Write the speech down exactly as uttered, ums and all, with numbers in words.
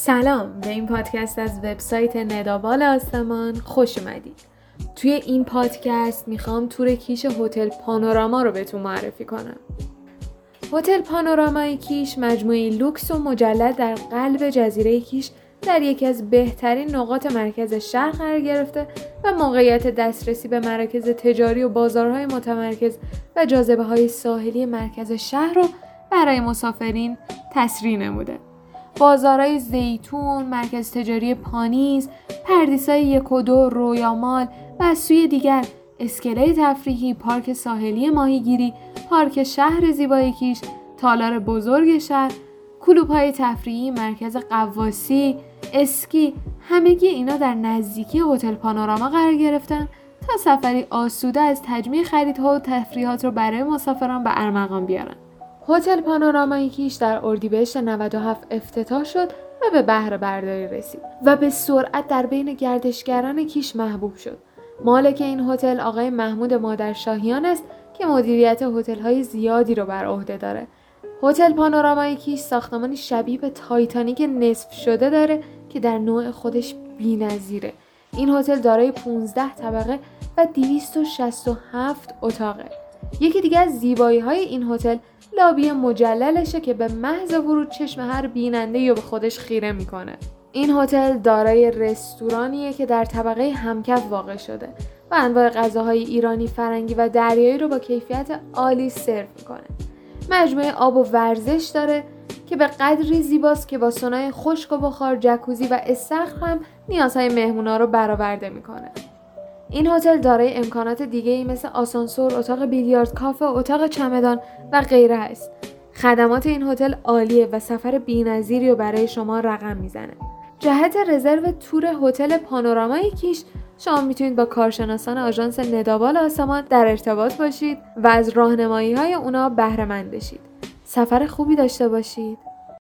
سلام، به این پادکست از وبسایت ندابال آسمان خوش اومدید. توی این پادکست میخوام تور کیش هتل پانوراما رو بهتون معرفی کنم. هتل پانورامای کیش مجموعه لوکس و مجلل در قلب جزیره کیش در یکی از بهترین نقاط مرکز شهر قرار گرفته و موقعیت دسترسی به مراکز تجاری و بازارهای متمرکز و جاذبه‌های ساحلی مرکز شهر رو برای مسافرین تسریع نموده. بازارهای زیتون، مرکز تجاری پانیز، پردیسای یک و دو، رویا مال و از سوی دیگر اسکله تفریحی، پارک ساحلی ماهیگیری، پارک شهر زیبای کیش، تالار بزرگ شهر، کلوب‌های تفریحی، مرکز غواصی، اسکی، همگی اینا در نزدیکی هتل پانوراما قرار گرفتن تا سفری آسوده از تجمیع خریدها و تفریحات رو برای مسافران به ارمغان بیارن. هتل پانورامای کیش در اردیبهشت نود و هفت افتتاح شد و به بهره برداری رسید و به سرعت در بین گردشگران کیش محبوب شد. مالک این هتل آقای محمود مادرشاهیان است که مدیریت هتل‌های زیادی رو بر عهده داره. هتل پانورامای کیش ساختمانی شبیه به تایتانیک نصف شده داره که در نوع خودش بی‌نظیره. این هتل دارای پانزده طبقه و دویست و شصت و هفت اتاقه. یکی دیگه از زیبایی‌های این هتل لابی مجللشه که به محض ورود چشم هر بیننده‌ای رو به خودش خیره میکنه. این هتل دارای رستورانیه که در طبقه همکف واقع شده و انواع غذاهای ایرانی، فرنگی و دریایی رو با کیفیت عالی سرو میکنه. مجموعه آب و ورزش داره که به قدری زیباست که با سونای خشک و بخار، جکوزی و استخر هم نیازهای مهمونا رو برآورده میکنه. این هتل دارای امکانات دیگه‌ای مثل آسانسور، اتاق بیلیارد، کافه، اتاق چمدان و غیره است. خدمات این هتل عالیه و سفر بی‌نظیری رو برای شما رقم میزنه. جهت رزرو تور هتل پانورامای کیش شما میتونید با کارشناسان آژانس ندابال آسمان در ارتباط باشید و از راهنمایی‌های اونا بهره مند بشید. سفر خوبی داشته باشید.